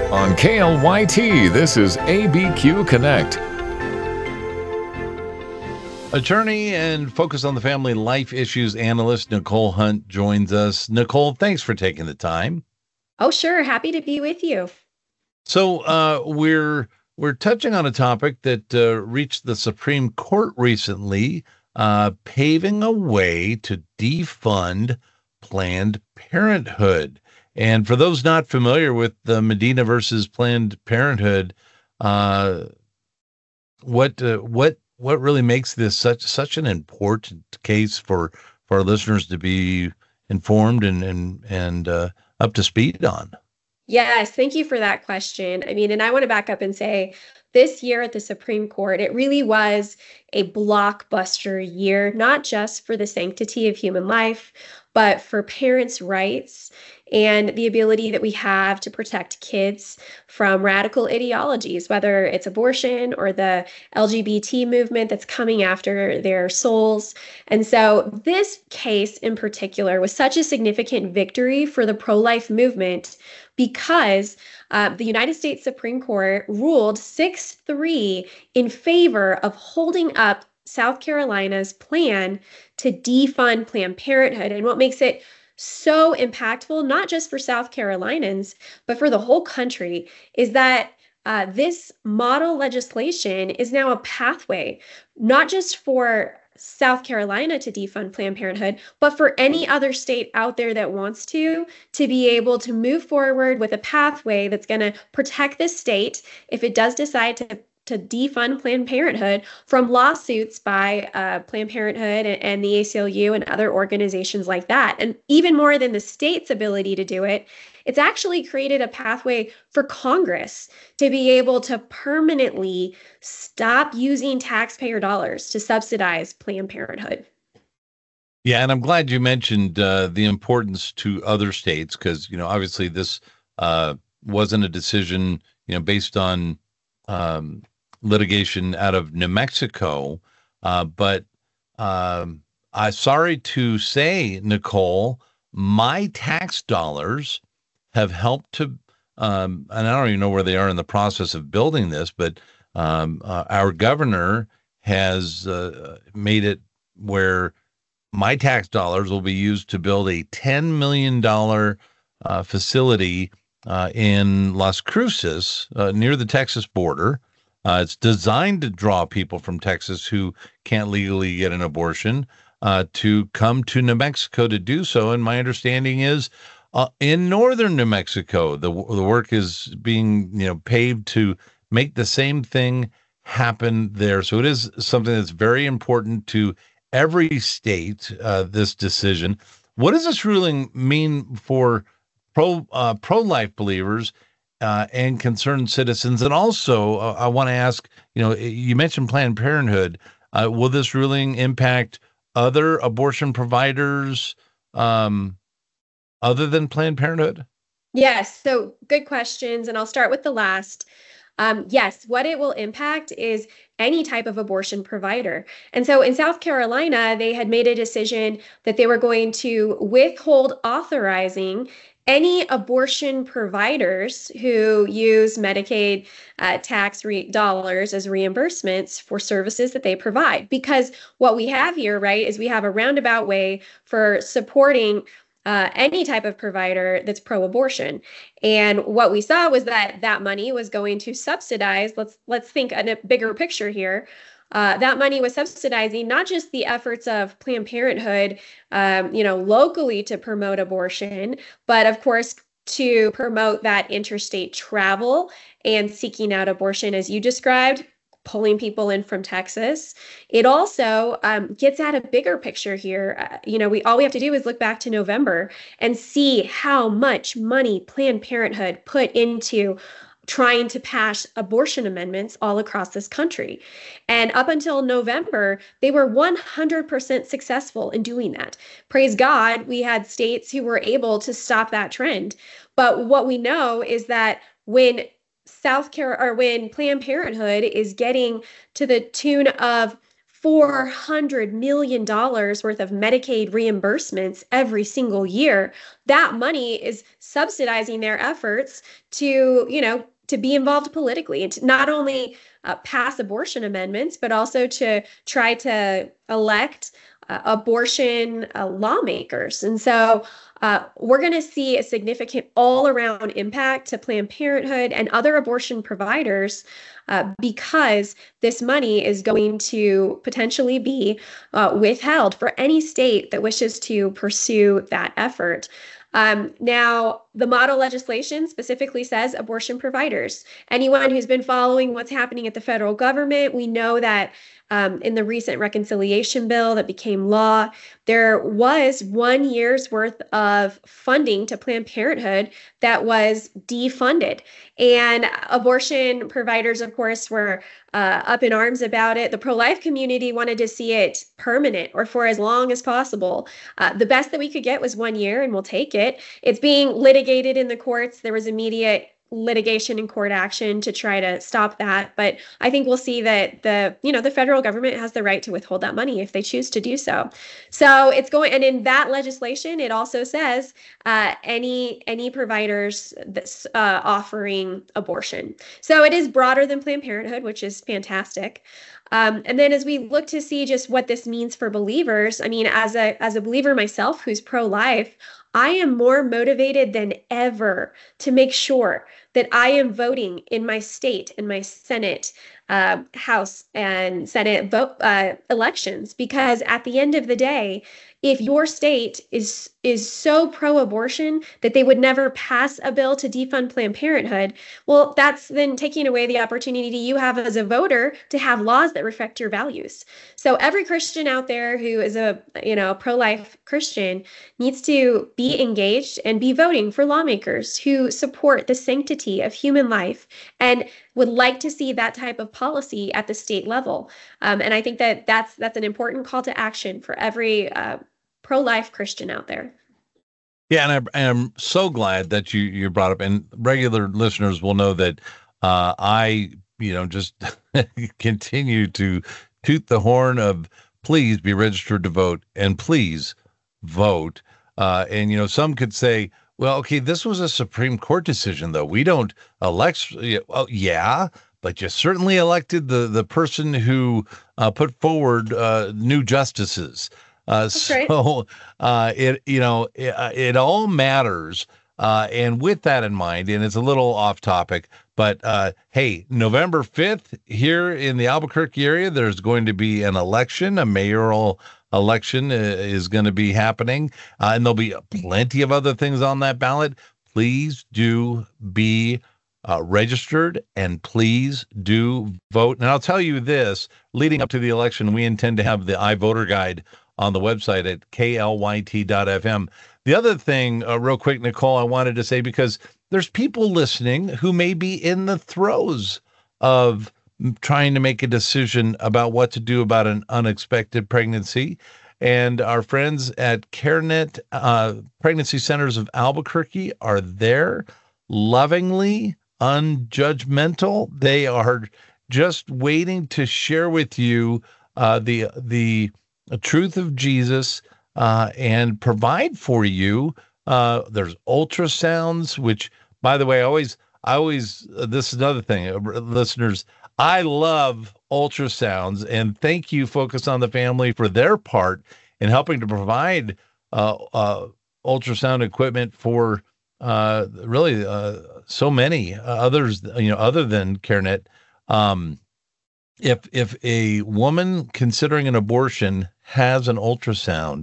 On KLYT, this is ABQ Connect. Attorney and Focus on the Family Life Issues analyst Nicole Hunt joins us. Nicole, thanks for taking the time. Oh, sure. Happy to be with you. So we're touching on a topic that reached the Supreme Court recently, paving a way to defund Planned Parenthood. And for those not familiar with the Medina versus Planned Parenthood, what really makes this such an important case for our listeners to be informed and up to speed on? Yes, thank you for that question. And I want to back up and say this year at the Supreme Court, it really was a blockbuster year, not just for the sanctity of human life, but for parents' rights and the ability that we have to protect kids from radical ideologies, whether it's abortion or the LGBT movement that's coming after their souls. And so this case in particular was such a significant victory for the pro-life movement because the United States Supreme Court ruled 6-3 in favor of holding up South Carolina's plan to defund Planned Parenthood. And what makes it so impactful, not just for South Carolinians, but for the whole country, is that this model legislation is now a pathway, not just for South Carolina to defund Planned Parenthood, but for any other state out there that wants to be able to move forward with a pathway that's going to protect this state if it does decide to defund Planned Parenthood from lawsuits by Planned Parenthood and the ACLU and other organizations like that. And even more than the state's ability to do it, it's actually created a pathway for Congress to be able to permanently stop using taxpayer dollars to subsidize Planned Parenthood. Yeah, and I'm glad you mentioned the importance to other states because, obviously this wasn't a decision, based on litigation out of New Mexico. But I'm sorry to say, Nicole, my tax dollars have helped to, and I don't even know where they are in the process of building this, but our governor has made it where my tax dollars will be used to build a $10 million facility in Las Cruces near the Texas border. It's designed to draw people from Texas who can't legally get an abortion to come to New Mexico to do so. And my understanding is in northern New Mexico, the work is being paved to make the same thing happen there. So it is something that's very important to every state, this decision. What does this ruling mean for pro-life believers and concerned citizens? And also, I want to ask, you mentioned Planned Parenthood. Will this ruling impact other abortion providers other than Planned Parenthood? Yes, so good questions. And I'll start with the last. Yes, what it will impact is any type of abortion provider. And so in South Carolina, they had made a decision that they were going to withhold authorizing any abortion providers who use Medicaid tax dollars as reimbursements for services that they provide. Because what we have here, right, is we have a roundabout way for supporting any type of provider that's pro-abortion. And what we saw was that money was going to subsidize, let's think in a bigger picture here, that money was subsidizing not just the efforts of Planned Parenthood, locally to promote abortion, but of course to promote that interstate travel and seeking out abortion, as you described, pulling people in from Texas. It also gets at a bigger picture here. All we have to do is look back to November and see how much money Planned Parenthood put into trying to pass abortion amendments all across this country. And up until November, they were 100% successful in doing that. Praise God, we had states who were able to stop that trend. But what we know is that when Planned Parenthood is getting to the tune of $400 million worth of Medicaid reimbursements every single year. That money is subsidizing their efforts to, to be involved politically and to not only pass abortion amendments, but also to try to elect abortion lawmakers. And so we're going to see a significant all-around impact to Planned Parenthood and other abortion providers because this money is going to potentially be withheld for any state that wishes to pursue that effort. Now, the model legislation specifically says abortion providers. Anyone who's been following what's happening at the federal government, we know that in the recent reconciliation bill that became law, there was 1 year's worth of funding to Planned Parenthood that was defunded. And abortion providers, of course, were up in arms about it. The pro-life community wanted to see it permanent or for as long as possible. The best that we could get was 1 year, and we'll take it. It's being litigated in the courts. There was immediate litigation and court action to try to stop that. But I think we'll see that the federal government has the right to withhold that money if they choose to do so. So it's going, and in that legislation, it also says any providers that's offering abortion. So it is broader than Planned Parenthood, which is fantastic. And then as we look to see just what this means for believers, I mean, as a believer myself who's pro-life, I am more motivated than ever to make sure that I am voting in my state and my Senate, House and Senate vote elections, because at the end of the day, if your state is so pro-abortion that they would never pass a bill to defund Planned Parenthood, well, that's then taking away the opportunity you have as a voter to have laws that reflect your values. So every Christian out there who is a pro-life Christian needs to be engaged and be voting for lawmakers who support the sanctity of human life and would like to see that type of policy at the state level. And I think that's an important call to action for every pro-life Christian out there. Yeah, and I'm so glad that you brought up, and regular listeners will know that I just continue to toot the horn of please be registered to vote and please vote. And some could say, well, okay, this was a Supreme Court decision, though. We don't elect. Well, yeah, but you certainly elected the person who put forward new justices. So it all matters. And with that in mind, and it's a little off topic, but hey, November 5th here in the Albuquerque area, there's going to be an election, a mayoral election is going to be happening, and there'll be plenty of other things on that ballot. Please do be registered, and please do vote. And I'll tell you this, leading up to the election, we intend to have the iVoter Guide on the website at klyt.fm. The other thing, real quick, Nicole, I wanted to say, because there's people listening who may be in the throes of trying to make a decision about what to do about an unexpected pregnancy. And our friends at CareNet Pregnancy Centers of Albuquerque are there, lovingly, unjudgmental. They are just waiting to share with you the truth of Jesus and provide for you. There's ultrasounds, which, by the way, I always this is another thing, listeners, I love ultrasounds, and thank you, Focus on the Family, for their part in helping to provide ultrasound equipment for really so many others, other than CareNet. If a woman considering an abortion has an ultrasound,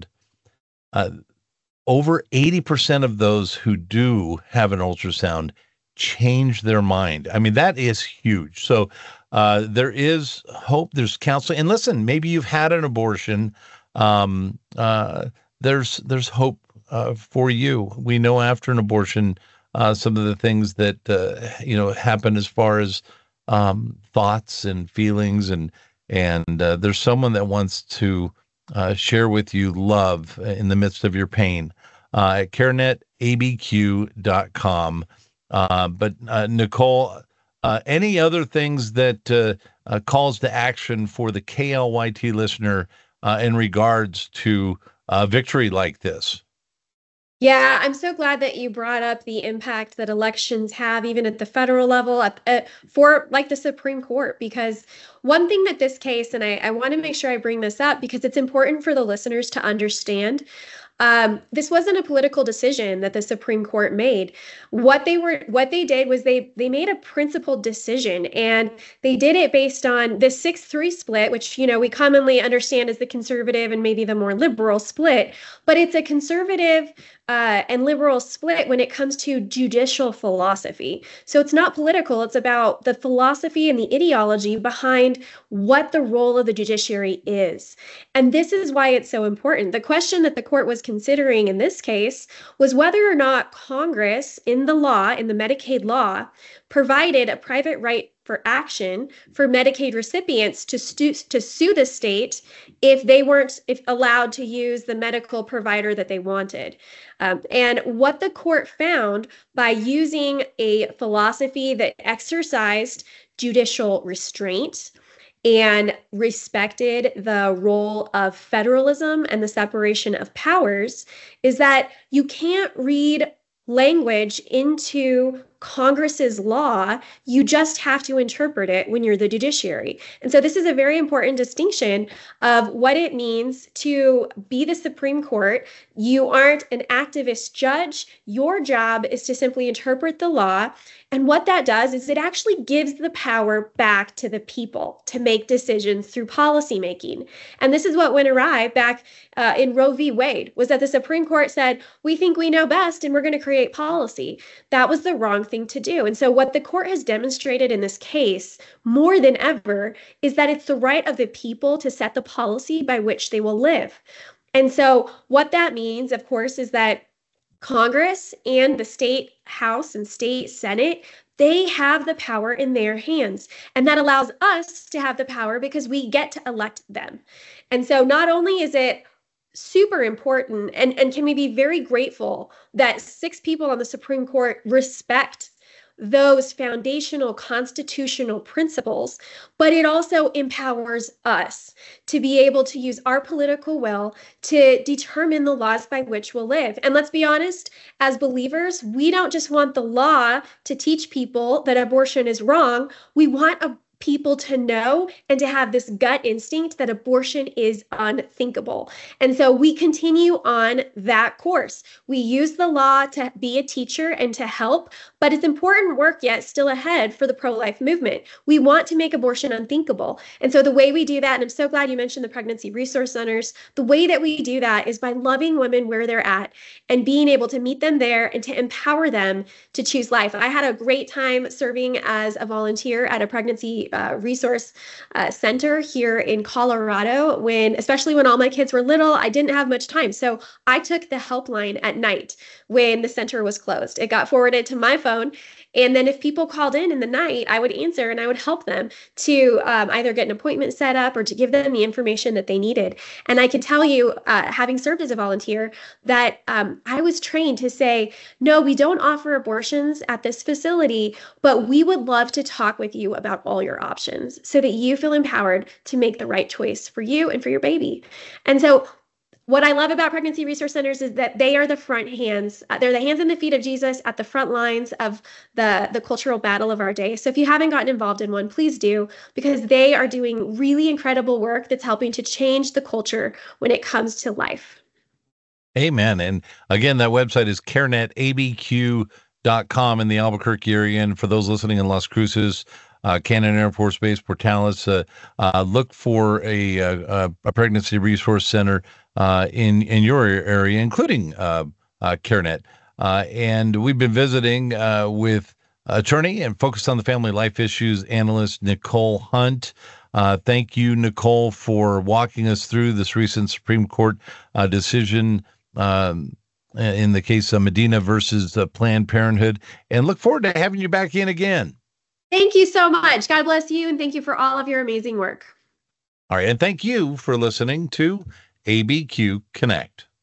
over 80% of those who do have an ultrasound change their mind. I mean, that is huge. So there is hope, there's counseling. And listen, maybe you've had an abortion. There's hope for you. We know after an abortion, some of the things that, happen as far as thoughts and feelings. And there's someone that wants to share with you love in the midst of your pain at carenetabq.com. But Nicole, any other things that calls to action for the KLYT listener in regards to victory like this? Yeah, I'm so glad that you brought up the impact that elections have, even at the federal level, for like the Supreme Court. Because one thing that this case, and I want to make sure I bring this up because it's important for the listeners to understand. This wasn't a political decision that the Supreme Court made. What they did was they made a principled decision, and they did it based on the 6-3 split, which we commonly understand as the conservative and maybe the more liberal split, but it's a conservative and liberal split when it comes to judicial philosophy. So it's not political, it's about the philosophy and the ideology behind what the role of the judiciary is. And this is why it's so important. The question that the court was considering in this case was whether or not Congress, in the law, in the Medicaid law, provided a private right for action for Medicaid recipients to sue the state if they weren't allowed to use the medical provider that they wanted. And what the court found by using a philosophy that exercised judicial restraint and respected the role of federalism and the separation of powers is that you can't read language into Congress's law. You just have to interpret it when you're the judiciary. And so this is a very important distinction of what it means to be the Supreme Court. You aren't an activist judge. Your job is to simply interpret the law. And what that does is it actually gives the power back to the people to make decisions through policymaking. And this is what went awry back in Roe v. Wade, was that the Supreme Court said, we think we know best and we're going to create policy. That was the wrong thing to do. And so what the court has demonstrated in this case more than ever is that it's the right of the people to set the policy by which they will live. And so what that means, of course, is that Congress and the state House and state Senate, they have the power in their hands. And that allows us to have the power because we get to elect them. And so not only is it super important and can we be very grateful that 6 people on the Supreme Court respect those foundational constitutional principles, but it also empowers us to be able to use our political will to determine the laws by which we'll live. And let's be honest, as believers, we don't just want the law to teach people that abortion is wrong. We want people to know and to have this gut instinct that abortion is unthinkable. And so we continue on that course. We use the law to be a teacher and to help, but it's important work yet still ahead for the pro-life movement. We want to make abortion unthinkable. And so the way we do that, and I'm so glad you mentioned the pregnancy resource centers, the way that we do that is by loving women where they're at and being able to meet them there and to empower them to choose life. I had a great time serving as a volunteer at a pregnancy resource center here in Colorado, especially when all my kids were little. I didn't have much time. So I took the helpline at night when the center was closed. It got forwarded to my phone. And then if people called in the night, I would answer and I would help them to either get an appointment set up or to give them the information that they needed. And I can tell you, having served as a volunteer, that I was trained to say, no, we don't offer abortions at this facility, but we would love to talk with you about all your options so that you feel empowered to make the right choice for you and for your baby. And so what I love about pregnancy resource centers is that they are the front hands. They're the hands and the feet of Jesus at the front lines of the cultural battle of our day. So if you haven't gotten involved in one, please do, because they are doing really incredible work that's helping to change the culture when it comes to life. Amen. And again, that website is carenetabq.com in the Albuquerque area. And for those listening in Las Cruces, Cannon Air Force Base, Portales, look for a pregnancy resource center in your area, including CareNet. And we've been visiting with attorney and focused on the family life issues analyst Nicole Hunt. Thank you, Nicole, for walking us through this recent Supreme Court decision in the case of Medina versus Planned Parenthood, and look forward to having you back in again. Thank you so much. God bless you, and thank you for all of your amazing work. All right, and thank you for listening to ABQ Connect.